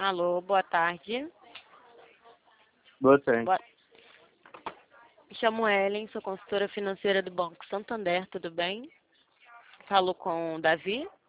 Alô, boa tarde. Boa tarde. Me chamo Ellen, sou consultora financeira do Banco Santander, tudo bem? Falo com o Davi?